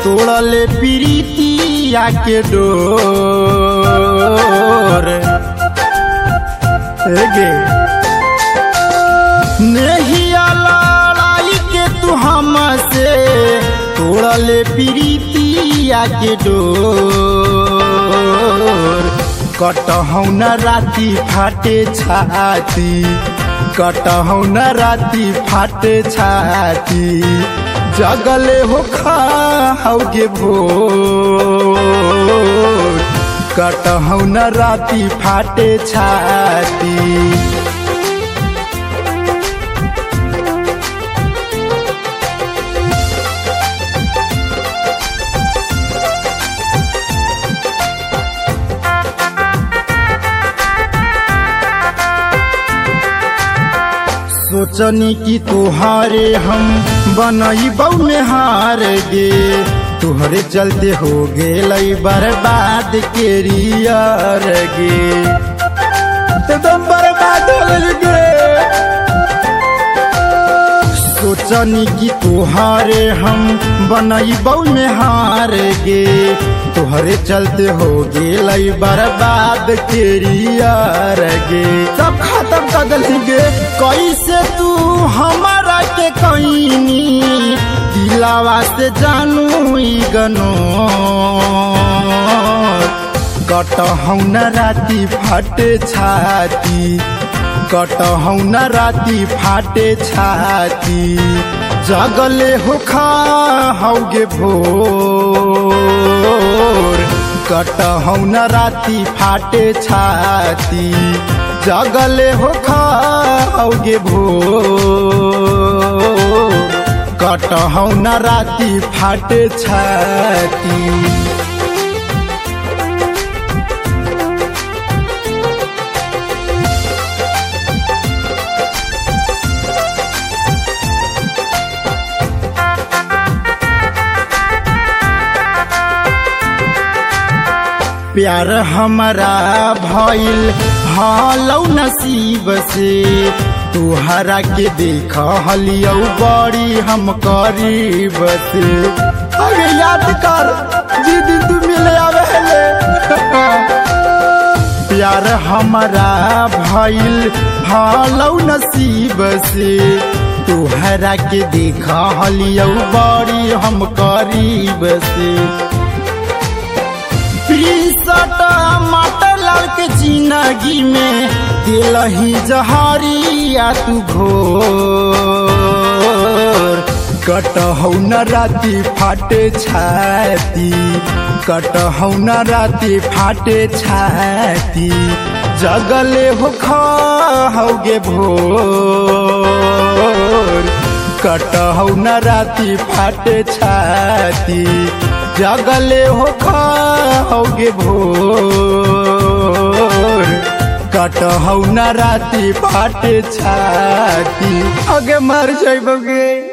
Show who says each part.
Speaker 1: तोड़ले प्रीतिया के डोर गे नहिया लड़ाई के तू हमसे तोड़ले प्रीतिया के डोर कटहौ न राती फाटे छाती कटहौ न राती फाटे छाती जगले हो खाओगे भोर कटहौ न राती फाटे छाती सोचनी कि तुहारे हम बनई बऊ में हार गे तुहरे चलते हो गेलई बर्बाद के रियर गे एकदम बर्बाद हो गे सोचनी कि तुहारे हम बनई बऊ में हार गे तुहरे चलते हो गेलई बर्बाद के रियर गे सब खत्म कर दिली गे कैसे तू हमारा के कईनी दिलावा से जानू गनो कटहौ न राती फाटे छाती कटहौ न राती फाटे छाती जगले हो खाओगे भोर कटहौ न राती फाटे छाती जगले हो खाओगे भोर कटहौ न राती फाटे छाती प्यार हमारा भइल हालौ नसीब से तुहरा के देख हलियौ बड़ी हम करीब से अरे याद कर जी दिन तू मिले आवेले प्यार हमारा भइल हालौ नसीब से तुहरा के देख हलियौ बड़ी हम करीब से टमाटर के जिंदगी में दिलही जहरिया तू घोर कटहौ न राती फाटे छाती कटहौ न राती फाटे छाती जगले हो खाओगे भोर कटहौ न राती फाटे छाती जगले हो खाओगे भोर कटहौ न राती फाटे छाती आगे मर जाइबोगे।